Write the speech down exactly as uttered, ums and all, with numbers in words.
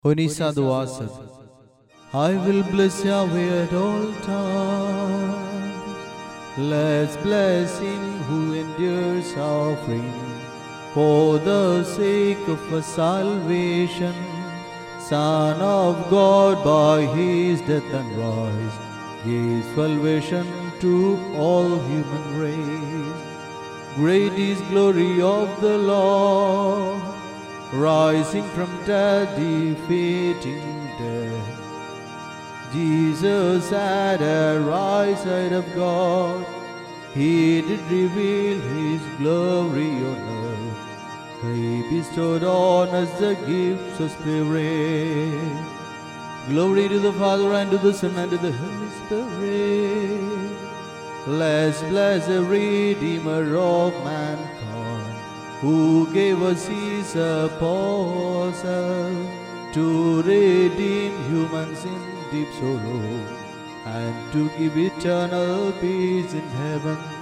Onisada said, I will bless Yahweh at all times. Let's bless him who endures suffering for the sake of our salvation. Son of God, by his death and rise, gives salvation to all human race. Great is glory of the Lord, rising from death, defeating death. Jesus at the right side of God, he did reveal his glory on earth. He bestowed on us the gifts of Spirit. Glory to the Father, and to the Son, and to the Holy Spirit. Let's bless the Redeemer of mankind, who gave us his apostle to redeem humans in deep sorrow and to give eternal peace in heaven.